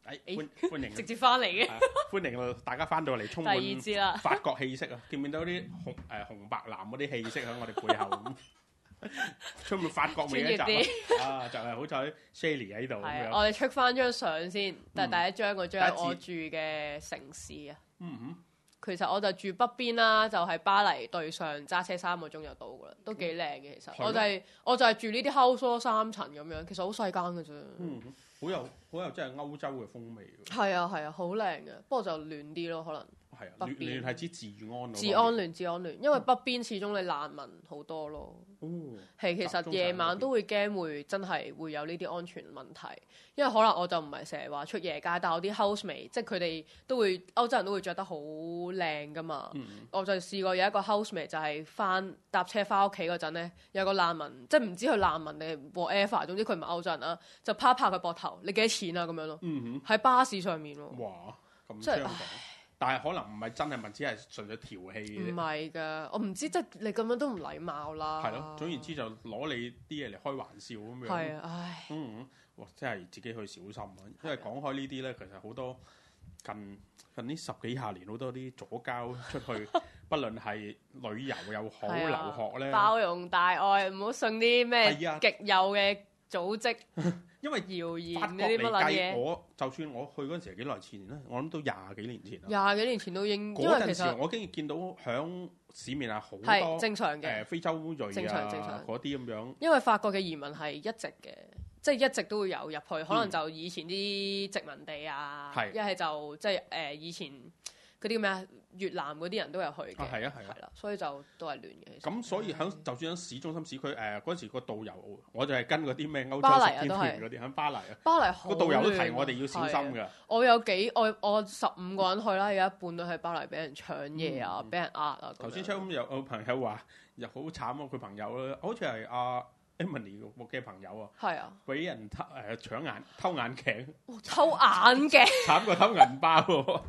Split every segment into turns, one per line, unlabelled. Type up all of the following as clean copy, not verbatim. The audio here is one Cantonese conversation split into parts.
歡迎
直接翻嚟嘅，
歡迎大家翻到嚟，充
第二節啦
滿法國氣息啊！見唔見到啲紅白藍嗰啲氣息喺我哋背後？充滿法國味一集啊！就係好彩 Shelly 喺度咁樣。
我哋出翻張相先，但係第一張嗰張我住嘅城市啊。其實我就住北邊啦，就係巴黎對上，揸車3個鐘就到噶啦，都幾靚嘅。其實我就係住呢啲 house 3層咁樣，其實好細間嘅啫。
好有真係歐洲嘅風味。
係啊，好靚嘅，不過就亂啲咯，可能。
係啊，亂係指治安。
治安亂，因為北邊始終你難民好多咯。係其實夜晚都會驚會真係會有呢啲安全問題，因為可能我就唔係成日話出夜街，但係我啲 housemate 即係佢哋都會歐洲人都會着得好靚噶嘛。我就試過有一個 housemate 就係搭車翻屋企嗰陣咧，有個難民，即係唔知佢難民定 whatever，總之佢唔係歐洲人啦，就拍佢膊頭，你幾多錢啊咁樣咯。喺巴士上面喎。
哇！咁即係。但係可能唔係真係問，只係純粹調戲嘅。唔係
㗎，我唔知，即係你咁樣都唔禮貌啦。
係咯，總言之就攞你啲嘢嚟開玩笑咁樣。
係啊，唉。
哇！真係自己去小心啊，因為講開呢啲咧，其實好多近呢10幾20年好多啲左膠出去，不論係旅遊又好，留學咧。
包容大愛，唔好信啲咩極右嘅組織。
因為
謠言
法國嚟計，就算我去嗰陣時係幾耐前咧，我諗都20幾年前啦。
20幾年前都應，
嗰陣時我經見到響市面係好多
正常嘅
非洲裔啊嗰啲咁樣。
因為法國嘅移民係一直嘅，即係一直都會有入去，可能就以前啲殖民地啊，一係就即係以前嗰啲咩越南嗰啲人都有去嘅。係啦，所以就都係亂嘅。
咁所以就算喺市中心市區嗰陣時個導遊，我就係跟嗰啲咩歐洲
巴黎
十天團嗰啲喺巴黎啊。
巴黎好
個導遊都提我哋要小心㗎。
我15個人去啦，有一半都喺巴黎俾人搶嘢啊，俾人呃啊。
頭先有朋友話又好慘啊，佢朋友咧，好似係阿 Emily 嘅朋友啊，
係啊，
俾人偷眼鏡，
偷眼鏡，
慘過偷銀包喎。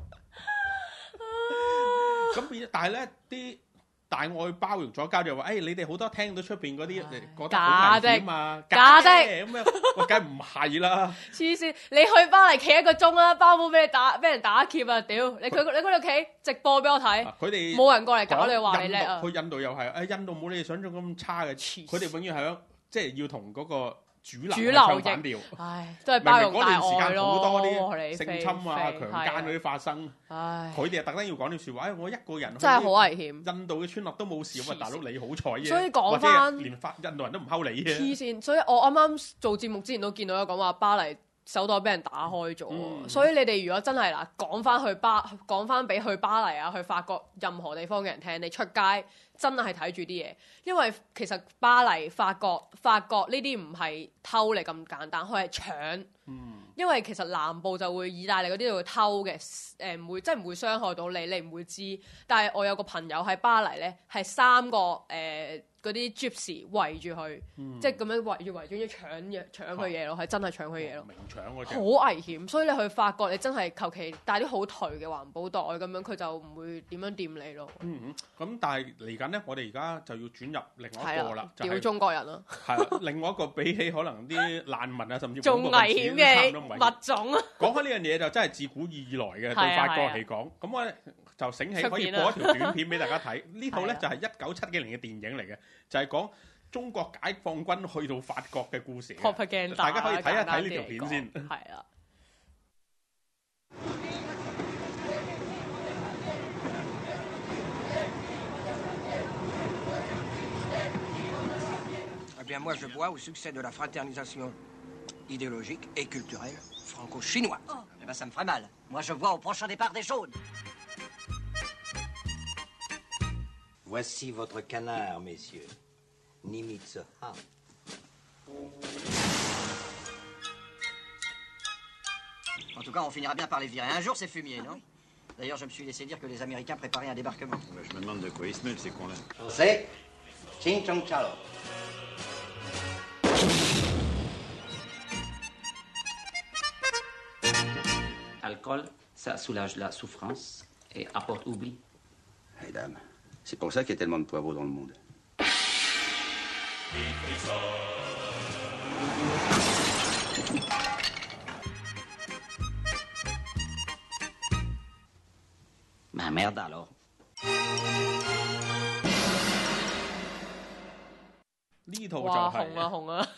咁變，但係咧啲大愛包容咗交就話，你哋好多聽到出邊嗰啲覺得好危險啊，
假的
咁樣，我梗係唔係啦。
黐線，你去巴黎企1個鐘啦，包冇俾人打劫啊！屌，你嗰度企直播俾我睇，佢哋冇人過嚟搞你，話你叻啊！
去印度又係，印度冇你哋想象咁差嘅，佢哋永遠係即係要同嗰個主流唱反調，
都係包容大愛咯。
嗰段時間好多啲性侵啊、強姦嗰啲發生，佢哋係特登要講啲説話。我一個人
真係好危險。
印度嘅村落都冇事，咁啊大佬你好彩啫。
所以講翻，
連印度人都唔睺你嘅。
黐線，所以我啱啱做節目之前都見到有講話巴黎手袋俾人打開咗，所以你哋如果真係講翻俾去巴黎啊、去法國任何地方嘅人聽，你出街真係睇住啲嘢，因為其實巴黎、法國呢啲唔係偷嚟咁簡單，佢係搶。因為其實南部就會意大利嗰啲就會偷嘅，唔會傷害到你，你唔會知。但係我有個朋友喺巴黎咧，係3個嗰啲 gypsy 圍住佢，即係咁樣圍住搶佢嘢咯，係真係搶佢嘢咯，
明搶嗰隻，
好危險。所以你去法國，你真係求其帶啲好頹嘅環保袋咁樣，佢就唔會點樣掂你咯。
咁但係嚟緊咧，我哋而家就要轉入另外一個啦，就
屌中國人咯。
係另外一個比起可能啲難民啊，甚至
仲危險嘅物種啊！
講開呢樣嘢就真係自古以來嘅，對法國嚟講，咁我咧就醒起可以播一條短片俾大家睇。呢套咧就係1970年嘅電影嚟嘅，就係講中國解放軍去到法國嘅故事。大家可以睇一睇呢條片先。
係啊。
Eh bien, moi, je bois au succès de la fraternisation idéologique et culturelle franco-chinoise.
Oh, eh ben, ça me ferait mal. Moi, je bois au prochain départ des jaunes.
Voici votre canard, messieurs. Nimitz Ha.
En tout cas, on finira bien par les virer. Un jour, c'est fumier, non? D'ailleurs, je me suis laissé dire que les Américains préparaient un débarquement.
Je me demande de quoi ils se mêlent, ces cons-là.
José, Ching Chong Chalo.
L'alcool, ça soulage la souffrance et apporte oubli.
Hey, dame, c'est pour ça qu'il y a tellement de poivrons dans le monde.
Ah merde alors.
呢套就
哇
係
紅啊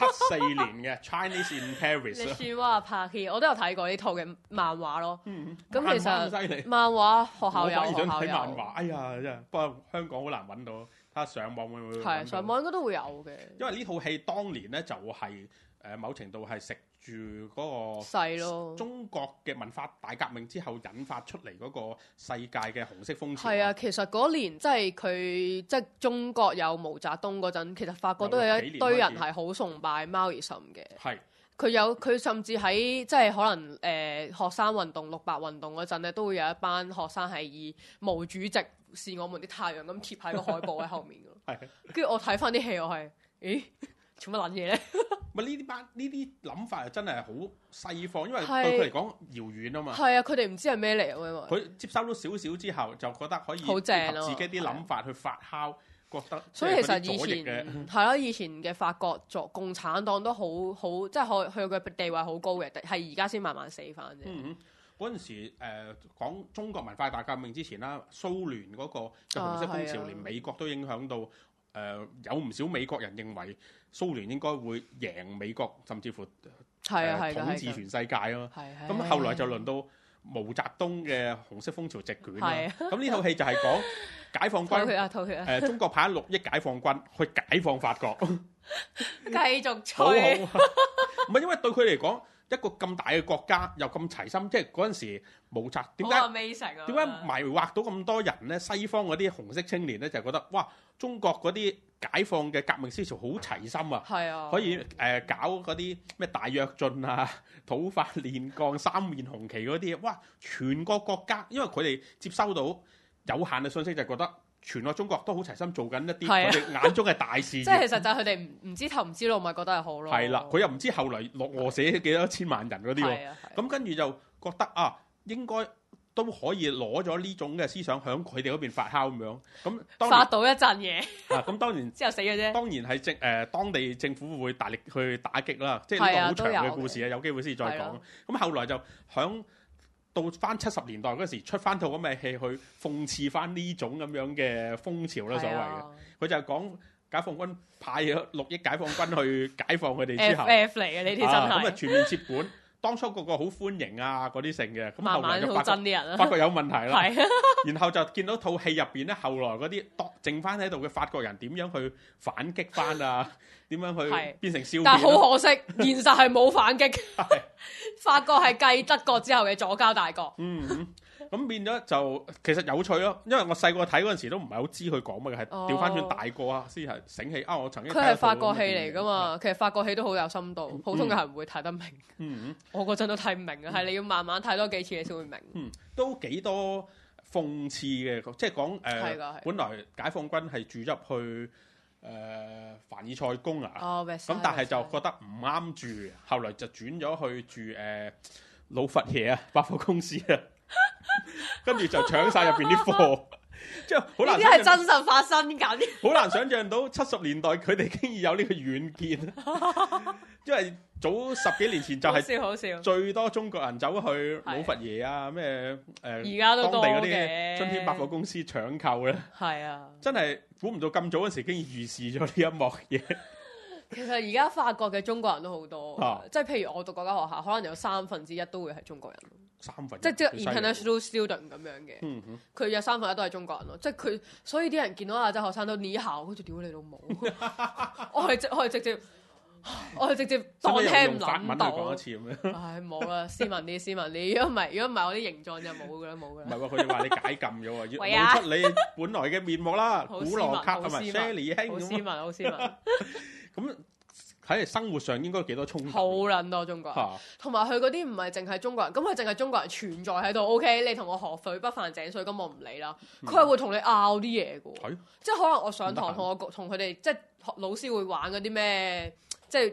74年嘅 Chinese in
你
Paris
算話拍戲，我都有睇過呢套嘅漫畫咯。咁其
漫畫咁犀利
實漫畫學校有，
我反而想
學校有。
睇漫畫，哎呀真係，不過香港好難揾到，睇下上網會唔會揾到
係上網應該都會有嘅。
因為呢套戲當年咧就係、某程度係食住嗰
細咯
個中國嘅文化大革命之後引發出嚟嗰個世界嘅紅色風潮。
係啊，其實嗰年即係佢即係中國有毛澤東嗰陣，其實法國都有一堆人係好崇拜毛爾什嘅。
係
佢甚至喺即係可能學生運動、600運動嗰陣咧，都會有一班學生係以毛主席是我們的太陽咁貼喺個海報喺後面㗎。
係。
跟住我睇翻啲戲，我係咦做乜撚嘢咧？
咪呢啲諗法係真係好西方，因為對佢嚟講遙遠啊嘛。
係啊，佢哋唔知係咩嚟啊，因為
佢接收到少少之後，就覺得可以
好正
結合
咯
自己啲諗法去發酵，覺得
所以其實以
即係嗰啲左翼嘅
前係咯，以前嘅法國共產黨都好，即係佢嘅地位好高嘅，係而家先慢慢死翻啫。
嗰陣時講中國文化大革命之前啦，蘇聯嗰個嘅紅色風潮，連美國都影響到。有唔少美國人認為蘇聯應該會贏美國，甚至乎統治全世界啊嘛。咁後來就輪到毛澤東嘅紅色風潮席捲啦。咁呢套戲就係講解放軍，
吐血
中國派6億解放軍去解放法國，
繼續吹。
好唔係因為對佢嚟講，一個咁大嘅國家又咁齊心，即係嗰陣時毛澤點解迷惑到咁多人咧？西方嗰啲紅色青年咧就覺得哇，中國嗰啲解放嘅革命思潮好齊心啊，可以搞嗰啲咩大躍進啊、土法煉鋼、三面紅旗嗰啲，哇！全個國家，因為佢哋接收到有限嘅信息，就覺得全個中國都好齊心做緊一啲佢哋眼中嘅大事業。
即係其實就係佢哋唔知頭唔知路，咪覺得係好咯。
係啦，佢又唔知後嚟餓死幾多千萬人嗰啲喎。咁跟住就覺得啊，應該都可以攞咗呢種嘅思想響佢哋嗰邊發酵咁樣。咁
發到一陣嘢。
咁當然之
後死嘅啫。
當然係當地政府會大力去打擊啦。即係呢個好長嘅故事啊，有機會先再講。咁後來就響到翻70年代嗰時出翻套咁嘅戲去諷刺翻呢種咁樣嘅風潮啦，所謂嘅。佢就係講解放軍派咗6億解放軍去解放佢哋之後
，FF 嚟嘅呢啲真係。
咁啊全面接管，當初個好歡迎啊嗰啲性嘅，咁後來就發覺有問題啦。然後就見到套戲入邊咧，後來嗰啲剩翻喺度嘅法國人點樣去反擊翻啊？點樣去變成笑面？
但係好可惜，現實係冇反擊。法國係繼德國之後嘅左膠大國。
咁變咗就其實有趣咯，因為我細個睇嗰陣時都唔係好知佢講乜嘅，係調翻轉大個啊先係醒起啊！我曾經
佢係法國戲嚟噶嘛，其實法國戲都好有深度，普通嘅人唔會睇得明。我嗰陣都睇唔明啊，係你要慢慢睇多幾次你先會明。
都幾多諷刺嘅，即係講本來解放軍係住入去凡爾賽宮啊，咁但係就覺得唔啱住，後來就轉咗去住老佛爺啊，百貨公司啊。跟住就搶晒入邊啲貨，即係好難。
呢啲係真實發生緊，
好難想像到70年代佢哋竟然有呢個遠見，因為早10幾年前就係最多中國人走去老佛爺啊咩
而家都
當地嗰啲春天百貨公司搶購咧，
係啊，
真係估唔到咁早嗰時竟然預示咗呢一幕嘢。
其實而家法國嘅中國人都好多，即係譬如我讀嗰間學校，可能有1/3都會係中國人。即係 international student 咁樣嘅，佢有1/3都係中國人咯。即係佢，所以啲人見到亞洲學生都你好，好似屌你老母。我係直接當聽唔諗到。
講一次咁樣。
唉，冇啦，斯文啲。如果唔係，我啲形狀就冇噶啦。唔
係喎，佢哋話你解禁咗喎，要露出你本來嘅面目啦。古羅卡係咪 Shelly 兄？
好斯文。
咁喺生活上應該幾多衝突？
好撚多中國人，同埋佢嗰啲唔係淨係中國人，咁佢淨係中國人存在喺度。OK， 你同我河水不犯井水，咁我唔理啦。佢係會同你拗啲嘢嘅，即係可能我上堂同佢哋即係老師會玩嗰啲咩，即係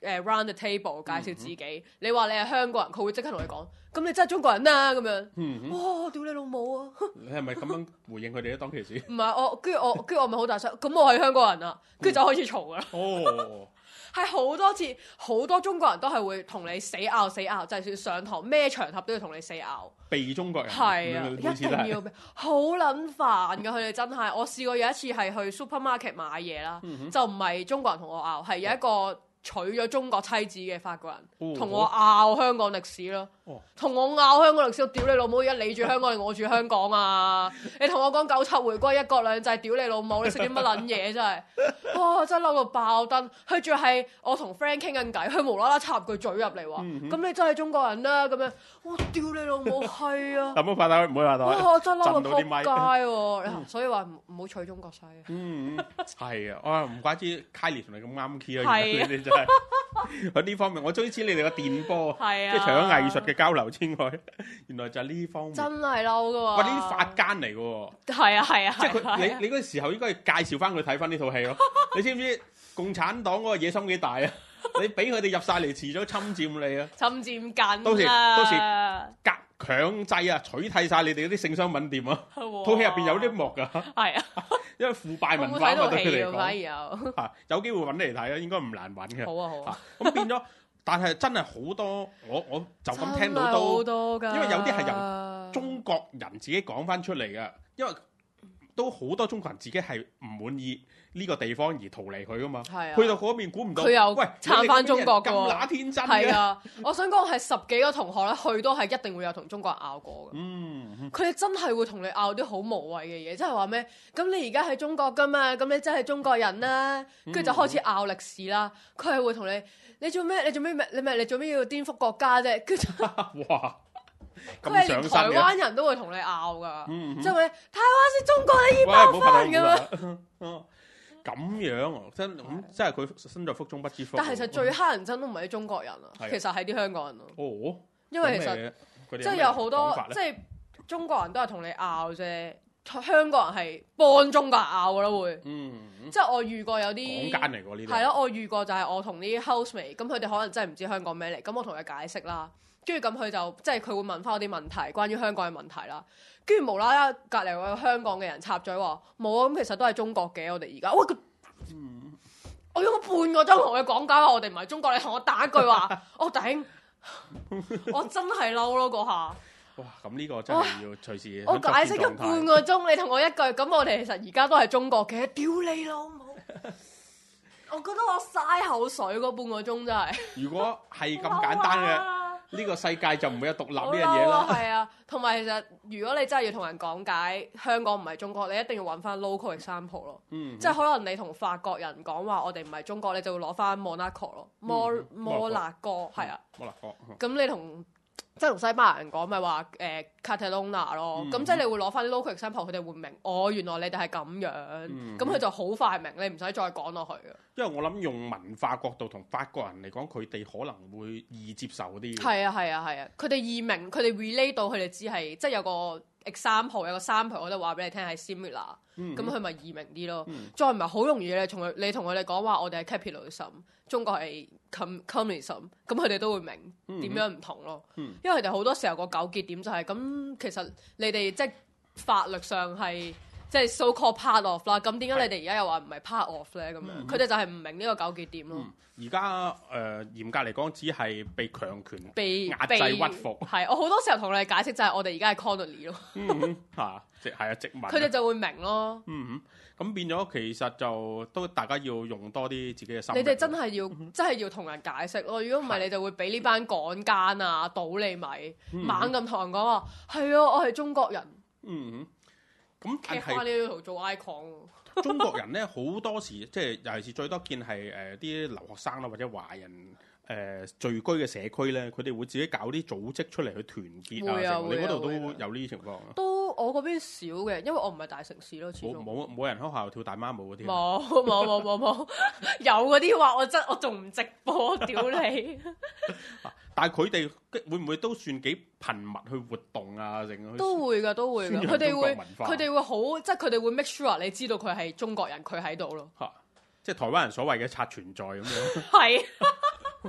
round the table 介紹自己，你話你係香港人，佢會即刻同你講，咁你真係中國人啦咁樣。哇！屌你老母啊！
你係咪咁樣回應佢哋咧？當其時
唔係跟住我咪好大聲，咁我係香港人啊，跟住就開始嘈噶啦。
哦，
係好多次，好多中國人都係會同你死拗，就係算上堂咩場合都要同你死拗。
被中國人
係啊，一定要好撚煩噶，佢哋真係。我試過有一次係去 supermarket 買嘢啦，就唔係中國人同我拗，係有一個娶咗中國妻子嘅法國人同我拗香港歷史咯，同我拗香港歷史，我屌你老母！而家你住香港定我住香港啊？你同我講97回歸一國兩制，屌你老母！你食啲乜撚嘢真係？哇！真係嬲到爆燈！佢仲係我同 friend 傾緊偈，佢無啦啦插句嘴入嚟話：咁你真係中國人啦咁樣。哇！屌你老母係啊！
唔好發抖，唔好發抖。
哇！真嬲到撲街喎！所以話唔好娶中國西啊。
係啊！哇！唔怪之 Kylie 同你咁啱 key 啦，你哋真係喺呢方面，我終於知你哋個電波，即係除咗藝術嘅交流之外，原來就係呢方面。真係嬲噶喎！哇！呢啲法奸嚟嘅喎。係啊！即係佢，你嗰時候應該介紹翻佢睇翻呢套戲咯。你知唔知共產黨嗰個野心幾大啊？你俾佢哋入晒嚟，遲早侵佔你啊！侵佔緊到時強制啊，取締晒你哋嗰啲性商品店啊！套戲入邊有啲幕㗎。係啊，因為腐敗文化對佢嚟講，反而有機會揾嚟睇啊，應該唔難揾嘅。好啊。咁變咗，但係真係好多，我就咁聽到都，因為有啲係由中國人自己講翻出嚟嘅，因為都好多中國人自己係唔滿意呢個地方而逃離佢噶嘛，去到嗰邊估唔到，佢又撐翻中國㗎喎，咁乸天真嘅。係啊，我想講係10幾個同學咧，去都係一定會有同中國人拗過嘅。佢哋真係會同你拗啲好無謂嘅嘢，即係話咩？咁你而家喺中國㗎嘛？咁你真係中國人啦，跟住就開始拗歷史啦。佢係會同你做咩？你做咩要顛覆國家啫？跟住哇！佢係連台灣人都會同你拗㗎，即係咪台灣係中國嘅一部分咁樣？咁樣真係佢身在福中不知福。但係其實最乞人憎都唔係啲中國人啊，其實係啲香港人咯。哦，因為其實即係有好多即係中國人都係同你拗啫，香港人係幫中國人拗㗎咯會。即係我遇過有啲港奸嚟㗎呢啲。係咯，我遇過就係我同啲 housemate，咁佢哋可能真係唔知香港咩嚟，咁我同佢解釋啦。跟住咁佢就即係佢會問翻我啲問題，關於香港嘅問題啦。跟住無啦啦隔離有個香港嘅人插嘴話冇啊，咁其實都係中國嘅。我哋而家喂我用咗半個鐘同佢講解話我哋唔係中國，你同我打一句話，我頂，我真係嬲咯嗰下。哇！咁呢個真係要隨時我解釋咗半個鐘，你同我一句，咁我哋其實而家都係中國嘅，屌你老母！我覺得我嘥口水嗰半個鐘真係。如果係咁簡單嘅。呢個世界就唔會有獨立呢樣嘢啦。係啊，同埋其實如果你真係要同人講解香港唔係中國，你一定要揾翻 local example 咯。即係可能你同法國人講話我哋唔係中國，你就會攞翻 Monaco 咯，摩納哥係啊。摩納哥。咁你同即係同西班牙人講咪話Catalonia 咯，咁即係你會攞翻啲 local example，佢哋會明原來你哋係咁樣，咁佢就好快明，你唔使再講落去嘅。因為我諗用文化角度同法國人嚟講，佢哋可能會易接受啲。係啊，佢哋易明，佢哋 relate 到佢哋只係即係有個 example， 有個 sample，我都話俾你聽係 similar，咁佢咪易明啲咯。再唔係好容易你同佢哋講話，我哋係 capitalism， 中國係 communism， 咁佢哋都會明點樣唔同咯。因為佢哋好多時候個糾結點就係咁，其實你哋即係法律上係。即係 so called part of 啦，咁點解你哋而家又話唔係 part of 咧？咁樣佢哋就係唔明呢個糾結點咯。而家嚴格嚟講，只係被強權、被壓制、屈服。係我好多時候同你哋解釋就係我哋而家係 colony 咯。殖民。佢哋就會明咯。咁變咗其實就都大家要用多啲自己嘅心。你哋真係要同人解釋咯。如果唔係，你就會俾呢班港奸啊倒你米，猛咁同人講話係啊，我係中國人。咁但係呢度做 icon，中國人咧好多時即係尤其是最多見係啲留學生啦或者華人聚居嘅社區咧，佢哋會自己搞啲組織出嚟去團結啊。你嗰度都有呢啲情況？都我嗰邊少嘅，因為我唔係大城市咯。冇人喺學校跳大媽舞嗰啲。冇，有嗰啲話我仲唔直播屌你！但係佢哋會唔會都算幾頻密去活動啊？都會㗎。佢哋會好，即係佢哋會 make sure 你知道佢係中國人，佢喺度咯。即係台灣人所謂嘅刷存在咁樣。係。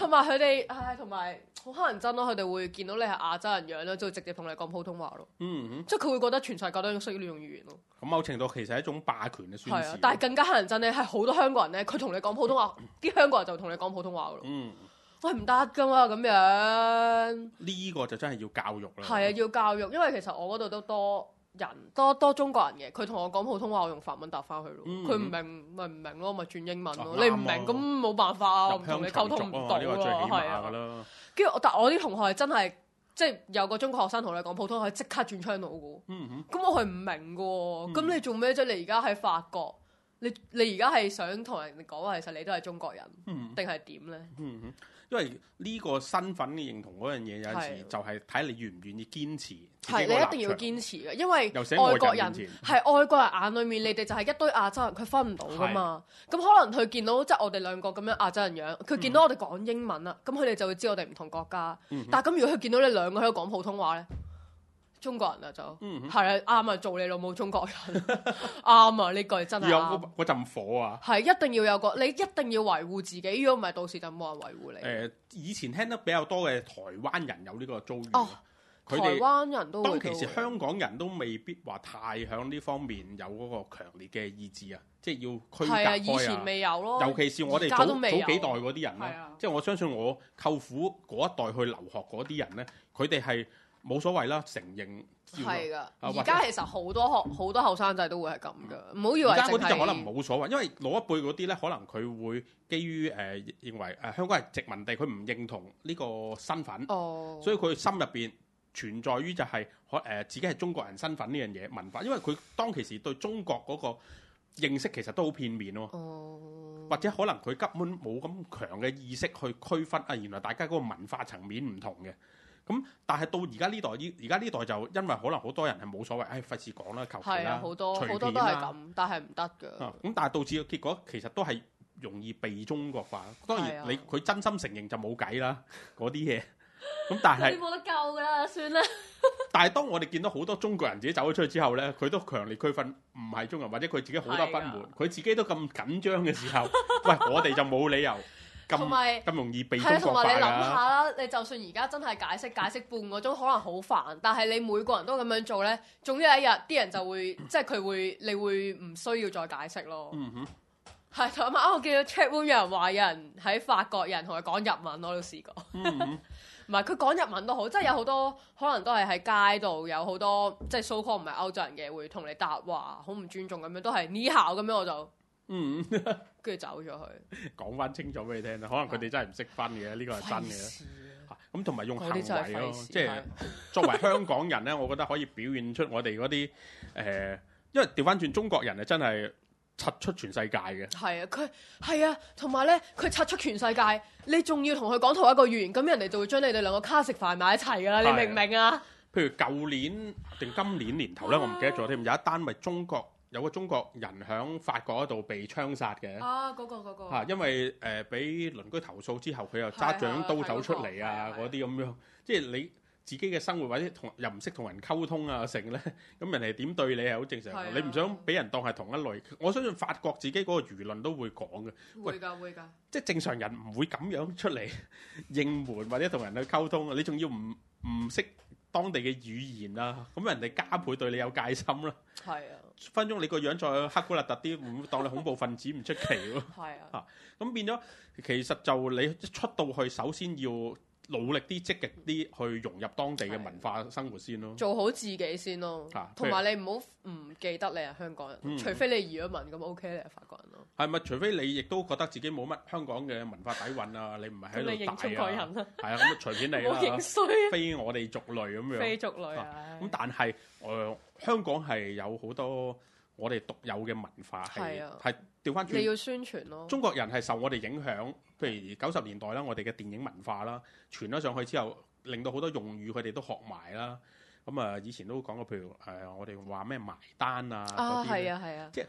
同埋佢哋，同埋好乞人憎咯。佢哋會見到你係亞洲人樣咧，就會直接同你講普通話咯。即係佢會覺得全世界都需要呢種語言咯。
咁某程度其實係一種霸權嘅宣示。
係啊，但係更加乞人憎咧，係好多香港人咧，佢同你講普通話，啲香港人就同你講普通話噶咯。喂，唔得噶嘛，咁樣。呢
個就真係要教育啦。
係啊，要教育，因為其實我嗰度都多中國人嘅，佢同我講普通話，我用法文答翻佢咯。佢唔明咪唔明咯，咪轉英文咯。你唔明咁冇辦法啊，我唔同你溝通唔到咯。係啊，跟住但係我啲同學係真係即係有個中國學生同你講普通話，即刻轉 channel 嘅。咁我係唔明嘅，咁你做咩啫？你而家喺法國，你而家係想同人哋講話，其實你都係中國人，定係點咧？
因為呢個身份嘅認同嗰樣嘢，有陣時就係睇你願唔願意堅持。
係你一定要堅持嘅，因為外國人係外國人眼裏面，你哋就係一堆亞洲人，佢分唔到噶嘛。咁可能佢見到即係我哋兩個咁樣亞洲人樣，佢見到我哋講英文啦，咁佢哋就會知我哋唔同國家。但係咁如果佢見到你兩個喺度講普通話咧，中國人啊就係啊啱啊，做你老母中國人啱啊，呢句真係
有嗰陣火啊！
係一定要有個，你一定要維護自己，如果唔係到時就冇人維護你。
以前聽得比較多嘅台灣人有呢個遭遇。
台灣人都會
當其時香港人都未必話太響呢方面有嗰個強烈嘅意志啊，即係要區隔開啊。
以前未有咯，
尤其是我哋早幾代嗰啲人咧，即係我相信我舅父嗰一代去留學嗰啲人咧，佢哋係冇所謂啦，承認。
係噶，而家其實好多後生仔都會係咁噶，唔好以為
而家嗰啲就可能冇所謂，因為老一輩嗰啲咧，可能佢會基於認為香港係殖民地，佢唔認同呢個身份，所以佢心入邊存在於就係自己係中國人身份呢樣嘢文化，因為佢當其時對中國嗰個認識其實都好片面咯，或者可能佢根本冇咁強嘅意識去區分啊，原來大家嗰個文化層面唔同嘅。咁但係到而家呢代就因為可能好多人係冇所謂，費事講啦，求其啦，
好多都係咁，但係唔得㗎。
咁但係導致嘅結果其實都係容易被中國化。當然佢真心承認就冇計啦，嗰啲嘢。咁但係
冇得救㗎啦，算啦。
但係當我哋見到好多中國人自己走咗出去之後咧，佢都強烈區分唔係中國人，或者佢自己好多不滿，佢自己都咁緊張嘅時候，喂，我哋就冇理由。咁容易被中國化㗎。
同埋你諗下啦，你就算而家真係解釋半個鐘，可能好煩，但係你每個人都咁樣做咧，總有一日啲人就會，即係你會唔需要再解釋咯。係同埋我見到 chat room 有人話有人喺法國，有人同佢講日文，我都試過。唔係佢講日文都好，即係有好多可能都係喺街度有好多即係 so call 唔係歐洲人嘅會同你答話，好唔尊重咁樣，都係你好咁樣我就。跟住走咗去，
講翻清楚俾你聽啦。可能佢哋真係唔識分嘅，呢個係真嘅。咁同埋用行為咯，即係作為香港人咧，我覺得可以表現出我哋嗰啲因為調翻轉中國人係真係拆出全世界嘅。
係啊，同埋咧佢拆出全世界，你仲要同佢講同一個語言，咁人哋就會將你哋兩個卡食飯埋一齊㗎啦。你明唔明啊？
譬如舊年定今年年頭咧，我唔記得咗添，有一單咪有個中國人喺法國嗰度被槍殺嘅。
嗰個
嚇，因為俾鄰居投訴之後，佢又揸掌刀走出嚟啊，嗰啲咁樣，即係你自己嘅生活或者又唔識同人溝通啊，成咧，咁人哋點對你係好正常。你唔想俾人當係同一類，我相信法國自己嗰個輿論都會講嘅。
會㗎，
即係正常人唔會咁樣出嚟應門或者同人去溝通啊！你仲要唔識當地嘅語言啊？咁人哋加倍對你有戒心啦。分鐘你個樣再黑古勒特啲，唔會當你恐怖分子唔出奇喎。咁變咗其實就你出到去，首先要努力啲、積極啲去融入當地嘅文化生活先咯。
做好自己先咯。同埋你唔好唔記得你係香港人，除非你移咗民咁 OK，你係法國人咯。
係咪？除非你亦都覺得自己冇乜香港嘅文化底蘊啊，你唔係喺度大啊。咁你認中國人啦。係啊，咁隨便你啦。
認衰。
非我哋族類咁樣。
非族類啊。
咁但係香港係有好多我哋獨有嘅文化，係調翻轉。
你要宣傳咯。中
國人係受我哋影響，譬如90年代啦，我哋嘅電影文化啦，傳咗上去之後，令到好多用語佢哋都學埋啦。咁以前都講過，譬如我哋話咩埋單啊嗰啲，
係啊，
即係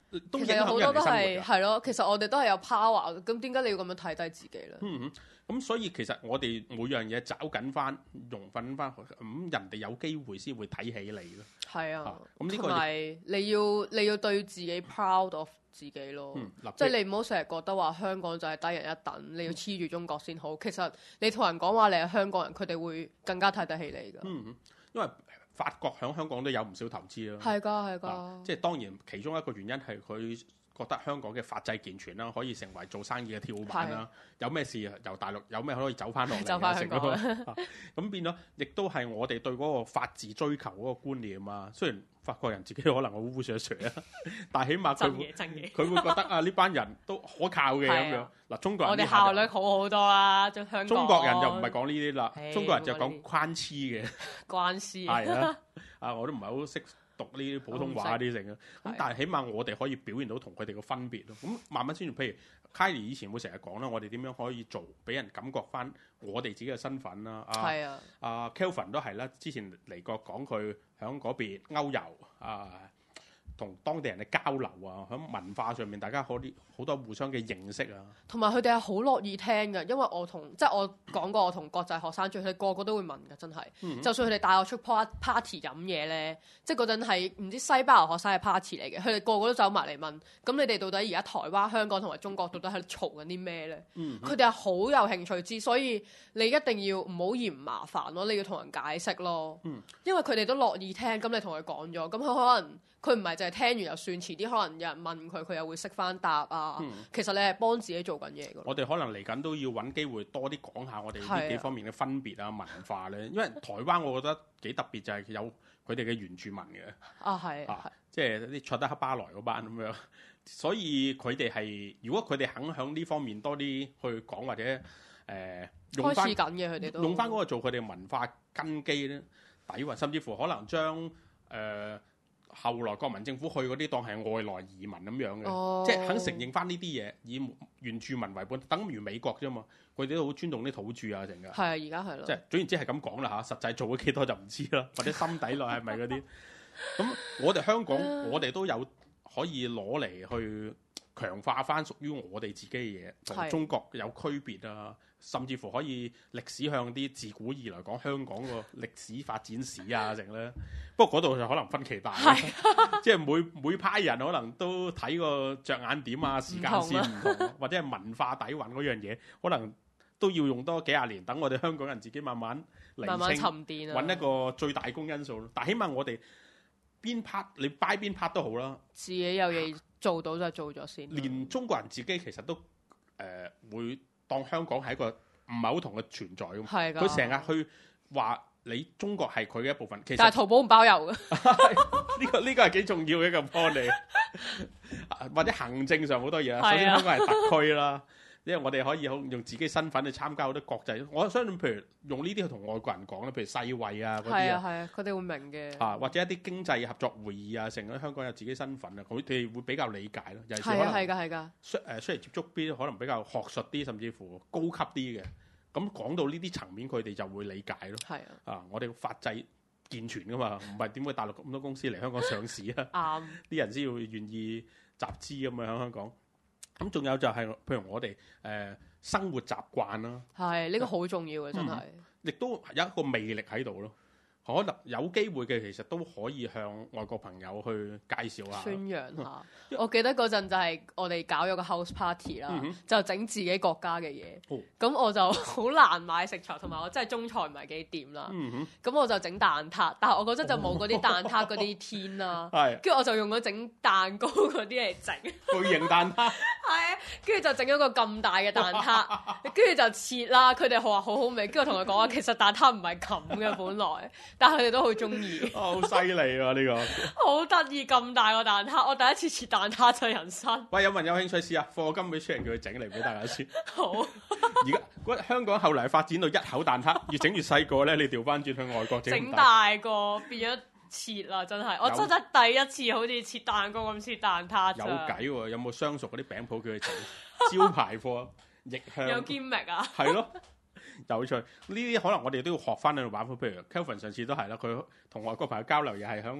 都
其實有好多都係
係
咯，其實我哋都係有 power，咁點解你要咁樣睇低自己咧？
咁所以其實我哋每樣嘢找緊翻、融訓翻，咁人哋有機會先會睇起你咯。
係啊，
咁呢個
同埋你要對自己 proud of 自己咯，即係你唔好成日覺得話香港就係低人一等，你要黐住中國先好。其實你同人講話你係香港人，佢哋會更加睇得起你㗎。
因為法國喺香港都有唔少投資啦。
係㗎，
即係當然其中一個原因係佢覺得香港嘅法制健全啦，可以成為做生意嘅跳板啦。有咩事由大陸有咩可以走翻落嚟，
走翻香港
咁變咗，亦都係我哋對嗰個法治追求嗰個觀念啊。雖然法國人自己可能好污水水啊，但係起碼佢會覺得啊呢班人都可靠嘅咁樣。嗱，中國人
我哋效率好好多啦，香港。
中國人就唔係講呢啲啦，中國人就講關黐嘅
關係
係啊，我都唔係好識讀呢啲普通話啲成啊，咁但係起碼我哋可以表現到同佢哋嘅分別咯。咁慢慢先，譬如 Kylie 以前會成日講啦，我哋點樣可以做，俾人感覺翻我哋自己嘅身份啦。
係啊，
阿 Kelvin 都係啦，之前嚟過講佢響嗰邊歐遊啊。同當地人嘅交流啊，喺文化上面大家可以好多互相嘅認識啊。
同埋佢哋係好樂意聽嘅，因為我講過我同國際學生聚，佢哋個個都會問嘅，真係。就算佢哋帶我出 party 飲嘢咧，即係嗰陣係唔知西班牙學生嘅 party 嚟嘅，佢哋個個都走埋嚟問，咁你哋到底而家台灣、香港同埋中國到底喺度嘈緊啲咩咧？佢哋係好有興趣知，所以你一定要唔好嫌麻煩咯，你要同人解釋咯。因為佢哋都樂意聽，咁你同佢講咗，咁佢可能。佢唔係淨係聽完就算，遲啲可能有人問佢，佢又會識翻答啊。其實你係幫自己做緊嘢㗎。我
哋可能嚟緊都要揾機會多啲講下我哋呢幾方面嘅分別啊、文化咧。因為台灣我覺得幾特別，就係有佢哋嘅原住民嘅。即係啲塞德克巴萊嗰班咁樣。所以佢哋係，如果佢哋肯響呢方面多啲去講或者用翻
開始緊嘅，佢哋都
用翻嗰個做佢哋文化根基咧，底蘊，甚至乎可能將後來國民政府去嗰啲當係外來移民咁樣嘅，即係肯承認翻呢啲嘢，以原住民為本，等於美國啫嘛。佢哋都好尊重啲土著啊，成㗎。
係啊，而家係咯。
即係總言之係咁講啦嚇，實際做咗幾多就唔知啦，或者心底內係咪嗰啲？咁我哋香港，我哋都有可以攞嚟去強化翻屬於我哋自己嘅嘢，同中國有區別啊。甚至乎可以歷史向啲自古以來講香港個歷史發展史啊，成咧。不過嗰度就可能分歧大，即係每派人可能都睇個着眼點啊、時間線唔同，或者係文化底蘊嗰樣嘢，可能都要用多幾廿年，等我哋香港人自己慢慢釐清、
沉澱
揾一個最大公因素咯。但係起碼我哋邊 part 你 buy 邊 part 都好啦，
自己有嘢做到就做咗先。
連中國人自己其實都會當香港係一個唔係好同嘅存在咁，佢成日去話你中國係佢嘅一部分，其實
但係淘寶唔包郵嘅，
呢個係幾重要嘅一個 point 嚟，或者行政上好多嘢啦。首先香港係特區啦，因為我哋可以用自己身份去參加好多國際。我相信譬如用呢啲去同外國人講咧，譬如世衛啊嗰啲
啊，佢哋會明嘅。
或者一啲經濟合作會議啊，成日香港有自己身份啊，佢哋會比較理解咯。尤其是可能
係㗎。
雖然接觸啲可能比較學術啲，甚至乎高級啲嘅。咁講到呢啲層面，佢哋就會理解咯。我哋法制健全噶嘛，唔係點會大陸咁多公司嚟香港上市啊？啲人先要願意集資咁樣喺香港。咁仲有就係譬如我哋生活習慣啦，
呢個好重要嘅，真係。
亦都有一個魅力喺度咯。可能有機會嘅，其實都可以向外國朋友去介紹下、
宣揚下。我記得嗰陣就係我哋搞咗個 house party 啦，就整自己國家嘅嘢。咁我就好難買食材，同埋我真係中菜唔係幾掂啦。咁我就整蛋撻，但係我嗰陣就冇嗰啲蛋撻嗰啲天啦。跟住我就用咗整蛋糕嗰啲嚟整。
巨型蛋撻。
跟住就整咗個咁大嘅蛋撻，跟住就切啦。佢哋話好好味，跟住我同佢講話，其實蛋撻唔係咁嘅本來。但係佢哋都好中意，
好犀利啊！呢個
好得意，咁大個蛋撻，我第一次切蛋撻就人生。
喂，有冇人有興趣試下？課金俾出人叫佢整嚟俾大家試。
好。
而家香港後嚟發展到一口蛋撻，越整越細個咧，你調翻轉去外國整
大個變咗切啦，真係我真係第一次好似切蛋糕咁切蛋撻。
有計喎，有冇相熟嗰啲餅鋪叫佢整招牌貨？逆向
有堅力啊！
係咯。有趣，呢啲可能我哋都要學翻喺度玩。譬如 Kelvin 上次都係啦，佢同外國朋友交流又係喺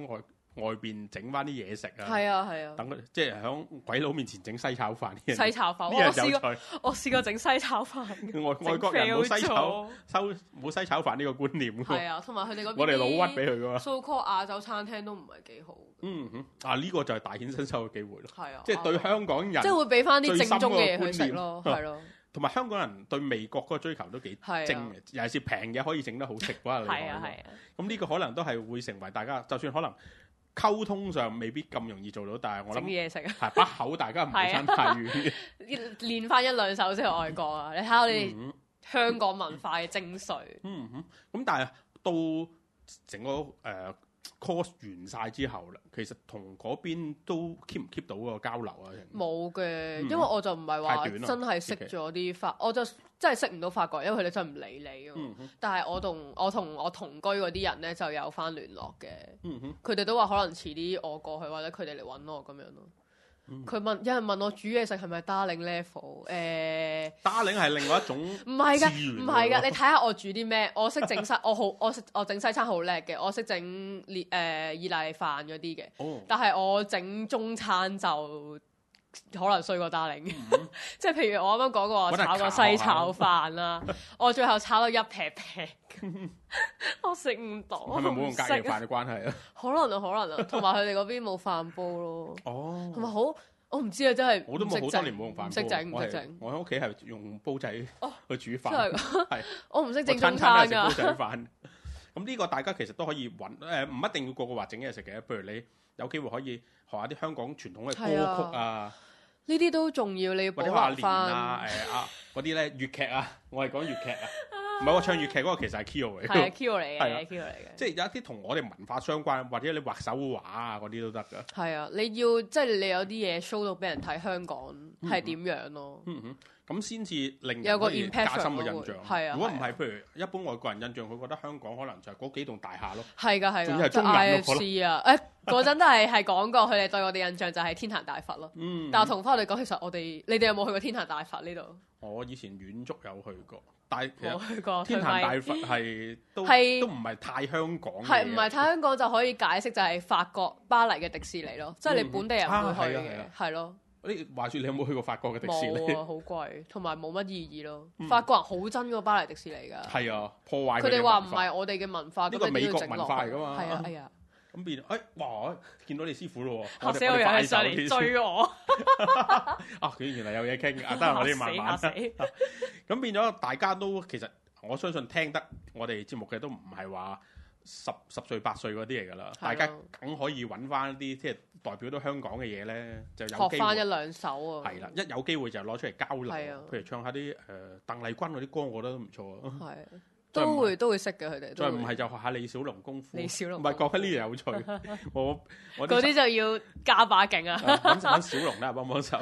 外邊整翻啲嘢食啊。
係啊係啊。
等佢即係喺鬼佬面前整西炒飯。
西炒飯，我試過整西炒飯。
外國人冇西炒飯呢個觀念。
係啊，同埋佢哋嗰邊
我哋老屈俾佢噶嘛。
so called 亞洲餐廳都唔係幾好。
呢個就係大顯身手嘅機會咯。
係啊，
即係對香港人，
即係會俾翻啲正宗嘅嘢去食咯，係咯。
同埋香港人對味覺嗰個追求都幾精嘅，尤其是平嘢可以整得好食嗰下嚟講。係啊。咁呢個可能都係會成為大家，就算可能溝通上未必咁容易做到，但係我諗
整嘢食
係把口大家唔會差太遠。
練翻一兩手先去外國啊！你睇下我哋香港文化嘅精髓。
咁但係到整個course 完晒之後啦，其實同嗰邊都 keep 唔 keep 到個交流啊？
冇嘅，因為我就唔係話真係識咗啲法，我就真係識唔到法國，因為佢哋真係唔理你。但係我同我同居嗰啲人咧就有翻聯絡嘅。佢哋都話可能遲啲我過去，或者佢哋嚟揾我咁樣咯。有人問我煮嘢食係咪 Darling level？Darling
係另外一種
唔係㗎，唔係㗎。你睇下我煮啲咩？我識整西，我整西餐好叻嘅，我識整意大利飯嗰啲嘅。但係我整中餐就可能衰過 Darling。即係譬如我啱啱講過炒個西炒飯啦，我最後炒到一劈劈，我食唔到。
係咪冇用隔夜飯嘅關係啊？
可能啊，同埋佢哋嗰邊冇飯煲咯。同埋好，我唔知啊，真係
我都冇好多年冇用飯煲，
唔識整。
我喺屋企係用煲仔去煮飯。
係，我唔識整中餐㗎。
煲仔飯。咁呢個大家其實都可以揾唔一定要個個話整嘢食嘅。譬如你有機會可以學下啲香港傳統嘅歌曲啊。
呢啲都重要，你要補習翻。
嗰啲咧粵劇啊，我係講粵劇啊，唔係我唱粵劇嗰個其實係 Kyo 嚟嘅。
係 Kyo 嚟嘅，Kyo 嚟嘅。
即係有一啲同我哋文化相關，或者你畫手畫啊嗰啲都得㗎。
係啊，你要即係你有啲嘢 show 到俾人睇香港係點樣咯。
咁先至令
有個
加深個印象。
係啊。
如果唔係，譬如一般外國人印象，佢覺得香港可能就係嗰幾棟大廈咯。
係㗎，係㗎。
總之係中銀咯。
IFC 啊，嗰陣都係講過，佢哋對我哋印象就係天壇大佛咯。但係同翻我哋講，其實你哋有冇去過天壇大佛呢度？我
以前遠足有去過，但係其實
冇去過。
天壇大佛係都唔係太香港嘅。
係唔係太香港就可以解釋就係法國巴黎嘅迪士尼咯，即係你本地人會去嘅，係咯。
話説你有冇去過法國嘅迪士尼？
冇啊，好貴，同埋冇乜意義咯。法國人好憎嗰個巴黎迪士尼㗎。
係啊，破壞
佢哋話唔係我哋嘅文化，
呢個美國文化嚟㗎嘛。
係啊，係啊。
咁變哇！見到你師傅咯
喎，嚇死我！有人上嚟追我。
佢原來有嘢傾，得我哋慢慢。咁變咗大家都其實我相信聽得我哋節目嘅都唔係話十歲8歲嗰啲嚟㗎啦，大家梗可以揾翻啲即係代表到香港嘅嘢咧，就有機會
學翻一兩首啊。
係啦，一有機會就攞出嚟交流，譬如唱下啲鄧麗君嗰啲歌，我覺得都唔錯啊。係。都會識嘅佢哋，再唔係就學下李小龍功夫。李小龍唔係覺得呢樣有趣，我
嗰啲就要加把勁啊！
揾小龍啦，幫手。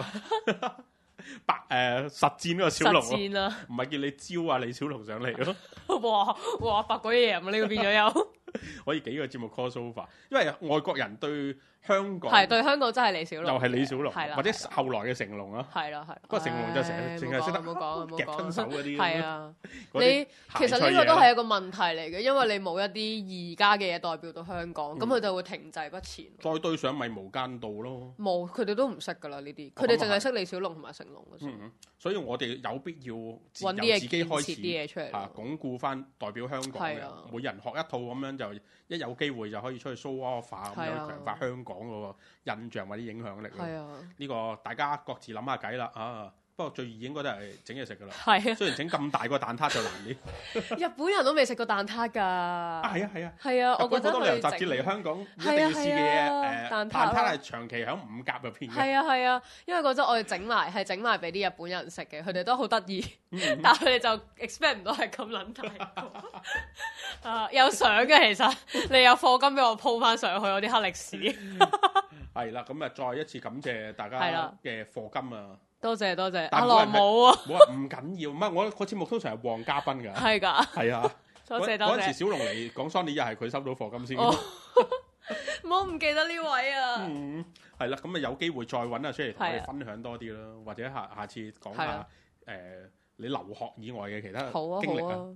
實戰嗰個小龍，實戰啦，唔係叫你招啊李小龍上嚟咯。
哇！發鬼嘢咁呢個變咗有。
可以幾個節目 cross over，因為外國人對香港
係對香港真係李小龍，
又係李小龍，或者後來嘅成龍啊。係啦，係。不過成龍就成日淨係識得夾親手嗰啲。係啊，
你其實呢個都係一個問題嚟嘅，因為你冇一啲而家嘅嘢代表到香港，咁佢就會停滯不前。
再對上咪無間道咯。
冇，佢哋都唔識㗎啦呢啲，佢哋淨係識李小龍同埋成龍嘅。
所以我哋有必要
揾啲嘢自己開始啲嘢出嚟，
鞏固翻代表香港嘅，每人學一套咁樣就一有機會就可以出去 show off 咁樣強化香港嗰個印象或者影響力。呢個大家各自諗下計啦啊！不過最易應該都係整嘢食㗎啦。係啊，雖然整咁大個蛋撻就難啲。
日本人都未食過蛋撻㗎。係
啊。
係啊，我覺得
好多旅遊雜誌嚟香港一定要試嘅嘢，蛋撻係長期喺五甲入邊嘅。
係啊，因為嗰陣我哋整埋俾啲日本人食嘅，佢哋都好得意，但係佢哋就 expect 唔到係咁撚大。有相嘅其實，你有課金俾我鋪翻上去，我啲黑歷史。
係啦，咁啊，再一次感謝大家嘅課金啊！
多謝，阿羅冇啊！
冇啊，唔緊要，唔係我個節目通常係旺嘉賓㗎。係㗎。係啊。多謝。嗰陣時小龍嚟講 Sony 又係佢收到課金先。
我唔記得呢位啊。
係啦，咁啊有機會再揾下出嚟同我哋分享多啲啦，或者下次講下你留學以外嘅其他經歷啊。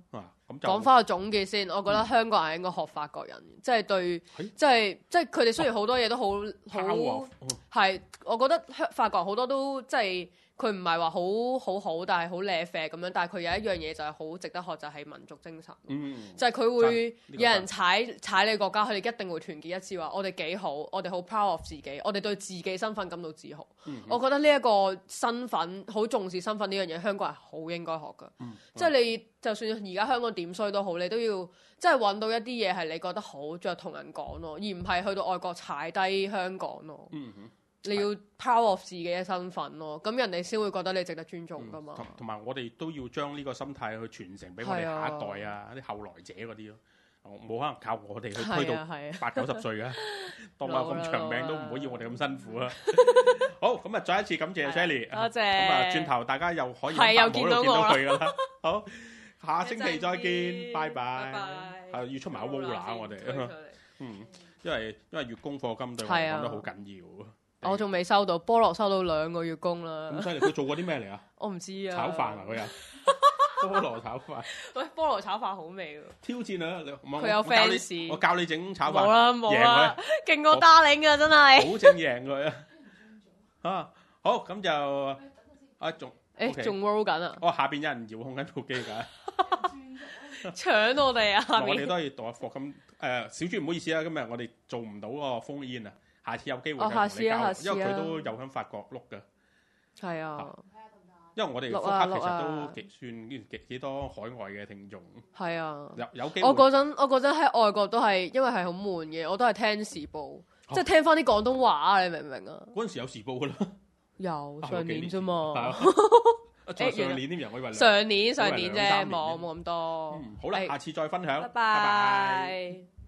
咁就
講翻個總結先，我覺得香港人應該學法國人，即係對，即係佢哋雖然好多嘢都好係，我覺得法國人好多都即係佢唔係話好，但係好瀨啡咁樣，但係佢有一樣嘢就係好值得學，就係民族精神。就係佢會有人踩你國家，佢哋一定會團結一致，話我哋幾好，我哋好 proud of 自己，我哋對自己身份感到自豪。我覺得呢一個身份好重視身份呢樣嘢，香港人好應該學㗎。即係你就算而家香港點衰都好，你都要即係揾到一啲嘢係你覺得好，再同人講咯，而唔係去到外國踩低香港咯。你要 proud of 自己嘅身份咯，咁人哋先會覺得你值得尊重噶嘛。
同埋我哋都要將呢個心態去傳承俾我哋下一代啊，啲後來者嗰啲咯。冇可能靠我哋去推到80-90歲嘅，當我咁長命都唔好要我哋咁辛苦啊！好，咁啊，再一次感謝 Shelly，
多謝。
咁啊，轉頭大家又可以喺度見到佢噶啦。好，下星期再見，拜拜。係要出埋個 Wola 我哋，因為月供課金對我嚟講都好緊要。
我仲未收到，菠蘿收到2個月工啦。
咁犀利！佢做過啲咩嚟啊？
我唔知啊。
炒飯啊，佢有菠蘿炒飯。
喂，菠蘿炒飯好味喎！
挑戰啊！
佢有 fans，
我教你整炒飯。
冇啦，勁過 Darling 啊！真係。
保證贏佢啊！好，咁就仲
roll 緊啊！
下邊有人遙控緊部機㗎。
搶我哋啊！
我哋都係讀下課咁小豬唔好意思啊，今日我哋做唔到個 phone in 啊。下次有機會再同你交，因為佢都有喺法國碌㗎。係啊，因為我哋福克其實都算幾多海外嘅聽眾。係啊，有機會。我嗰陣喺外國都係，因為係好悶嘅，我都係聽時報，即係聽翻啲廣東話，你明唔明啊？嗰陣時有時報㗎啦。有上年啫嘛。上年啲人我以為上年啫，冇咁多。好啦，下次再分享。拜拜。